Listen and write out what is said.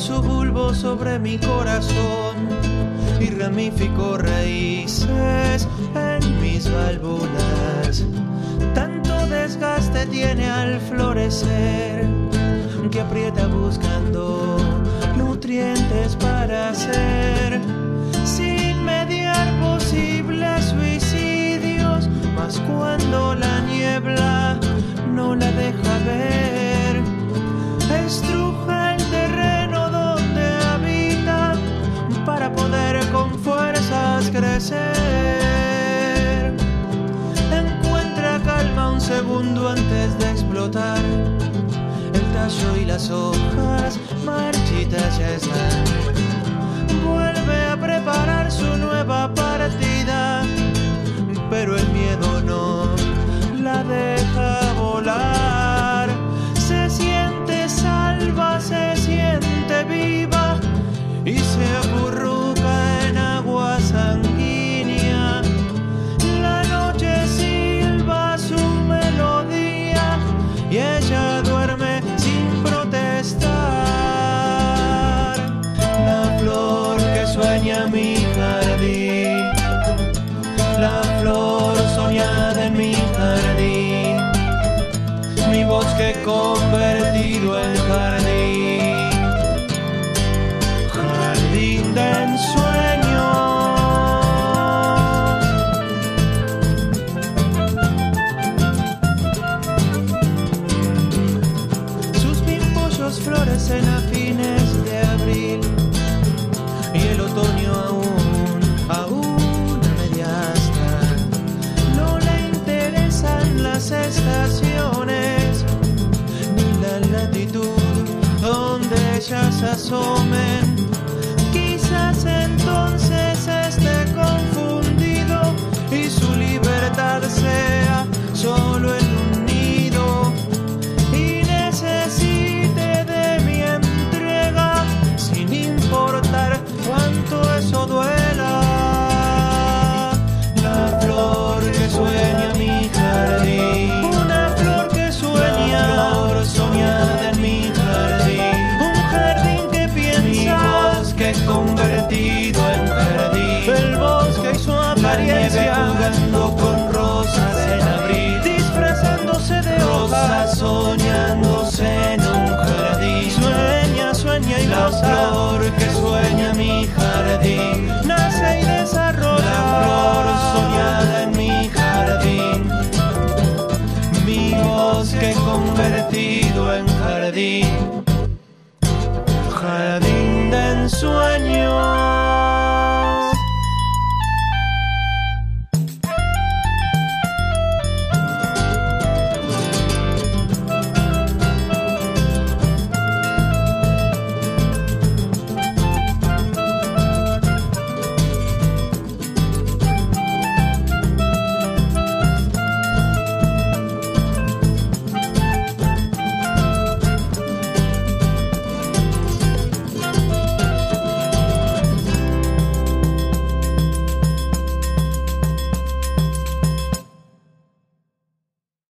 su bulbo sobre mi corazón y ramificó raíces en mis válvulas. Tanto desgaste tiene al florecer que aprieta buscando nutrientes para hacer, sin mediar posibles suicidios, mas cuando la niebla no la deja ver, estruja el terreno donde habita para poder con fuerzas crecer. Encuentra calma un segundo antes de explotar. El tallo y las hojas marchitas ya están. Vuelve a preparar su nueva partida, pero el miedo no la deja volar. Se siente salva, se siente viva y se acurruca en agua sanguínea. La noche silba su melodía y ella duerme sin protestar. La flor que sueña mi jardín, la flor soñada en mi jardín, mi bosque convertido en jardín, jardín de ensueños. Sus pimpollos florecen a fines de abril y el otoño aún a media asta. No le interesan las estaciones ni la latitud donde ellas asomen. Quizás entonces esté confundido y su libertad sea solo en un nido y necesite de mi entrega sin importar cuánto eso duela. La flor que sueña mi jardín, una flor que sueña, una flor soñada en mi jardín, un jardín que piensa, mi bosque convertido en jardín, el bosque y su apariencia, jugando con rosas en abril, disfrazándose de hojas, soñándose en un jardín. Sueña, sueña y la flor que sueña mi jardín, nace y desarrolla, la flor soñada en mi jardín, mi bosque convertido en jardín, jardín de ensueño.